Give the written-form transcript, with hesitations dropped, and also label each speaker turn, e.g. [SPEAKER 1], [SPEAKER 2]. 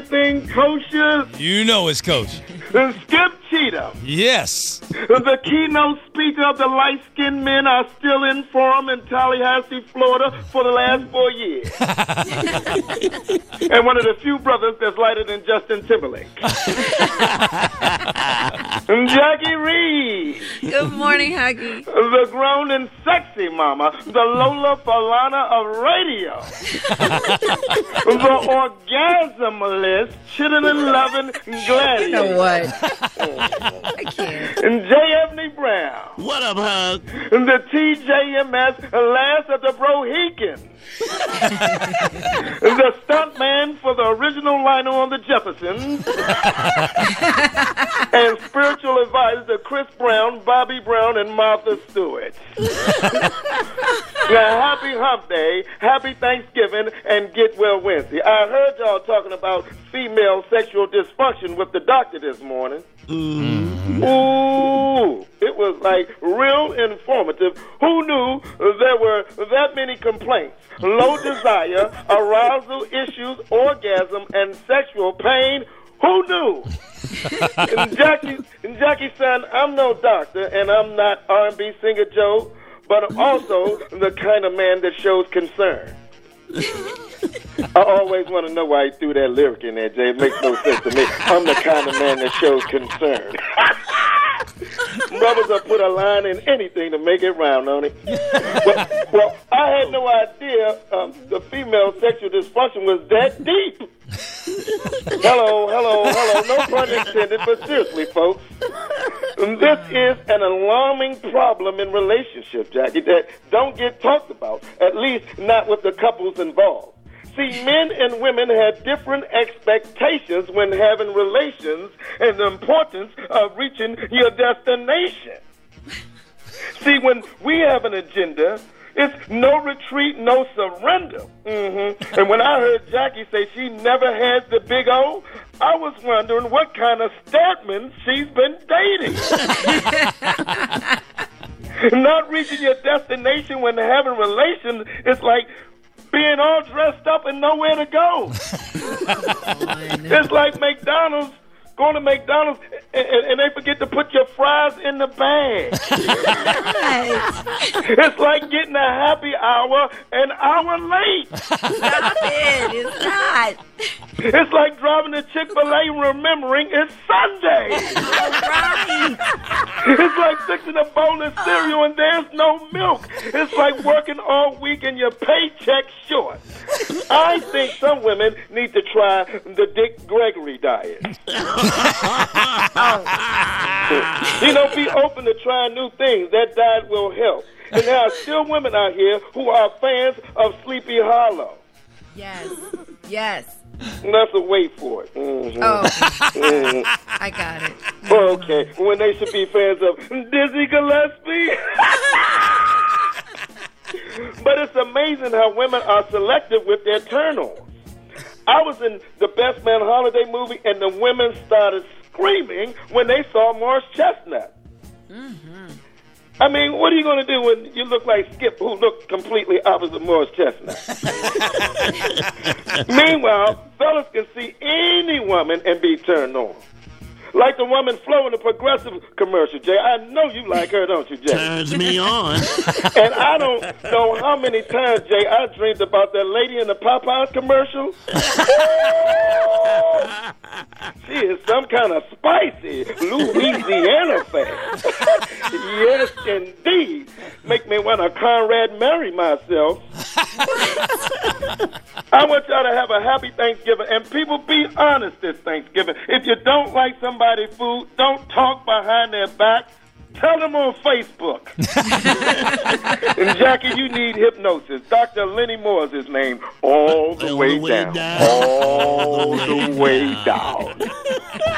[SPEAKER 1] everything kosher?
[SPEAKER 2] You know it's Coach.
[SPEAKER 1] Skip Cheatham.
[SPEAKER 2] Yes.
[SPEAKER 1] The keynote speaker of the light-skinned men are still in forum in Tallahassee, Florida for the last 4 years. And one of the few brothers that's lighter than Justin Timberlake. Jackie Reed.
[SPEAKER 3] Good morning, Huggy.
[SPEAKER 1] The grown and sexy mama. The Lola Falana of radio. The orgasmalist, chilling and loving gladiator.
[SPEAKER 3] You know what? I can't.
[SPEAKER 1] And J. Ebony Brown.
[SPEAKER 4] What up, Hug?
[SPEAKER 1] The TJMS last of the Brohekins. The stuntman for the original Lionel on the Jeffersons. And spiritual advisor to Chris Brown, Bobby Brown, and Martha Stewart. Now, happy hump day, happy Thanksgiving, and get well Wednesday. I heard y'all talking about female sexual dysfunction with the doctor this morning. Ooh, it was like real informative. Who knew there were that many complaints? Low desire, arousal issues, orgasm, and sexual pain. Who knew? And Jackie, son, I'm no doctor, and I'm not R&B singer Joe, but I'm also the kind of man that shows concern. I always want to know why he threw that lyric in there, Jay. It makes no sense to me. I'm the kind of man that shows concern. Brothers will put a line in anything to make it rhyme, don't he? Well, I had no idea the female sexual dysfunction was that deep. Hello. No pun intended, but seriously, folks. This is an alarming problem in relationships, Jackie, that don't get talked about, at least not with the couples involved. See, men and women have different expectations when having relations and the importance of reaching your destination. See, when we have an agenda, it's no retreat, no surrender. And when I heard Jackie say she never had the big O, I was wondering what kind of Statman she's been dating. Not reaching your destination when having relations, it's like being all dressed up and nowhere to go. It's like McDonald's, going to McDonald's and they forget to put your fries in the bag. It's like getting a happy hour an hour late.
[SPEAKER 3] Stop it. It's not.
[SPEAKER 1] It's like driving to Chick-fil-A and remembering it's Sunday.
[SPEAKER 3] All right.
[SPEAKER 1] It's like fixing a bowl of cereal and there's no milk. It's like working all week and your paycheck short. I think some women need to try the Dick Gregory diet. You know, be open to trying new things. That diet will help. And there are still women out here who are fans of Sleepy Hollow.
[SPEAKER 3] Yes.
[SPEAKER 1] That's a wait for it.
[SPEAKER 3] I got it.
[SPEAKER 1] Okay, when they should be fans of Dizzy Gillespie. But it's amazing how women are selective with their turn-ons. I was in the Best Man Holiday movie, and the women started screaming when they saw Morris Chestnut. I mean, what are you going to do when you look like Skip, who looked completely opposite Morris Chestnut? Meanwhile, fellas can see any woman and be turned on. Like the woman Flo in the Progressive commercial, Jay. I know you like her, don't you, Jay?
[SPEAKER 4] Turns me on.
[SPEAKER 1] And I don't know how many times, Jay, I dreamed about that lady in the Popeyes commercial. She is some kind of spicy Louisiana fan. Yes, indeed. Make me want to Conrad marry myself. I want y'all to have a happy Thanksgiving, and people be honest this Thanksgiving. If you don't like somebody's food, don't talk behind their back. Tell them on Facebook. And Jackie, you need hypnosis. Dr. Lenny Moore is his name. All the way down. All the way down.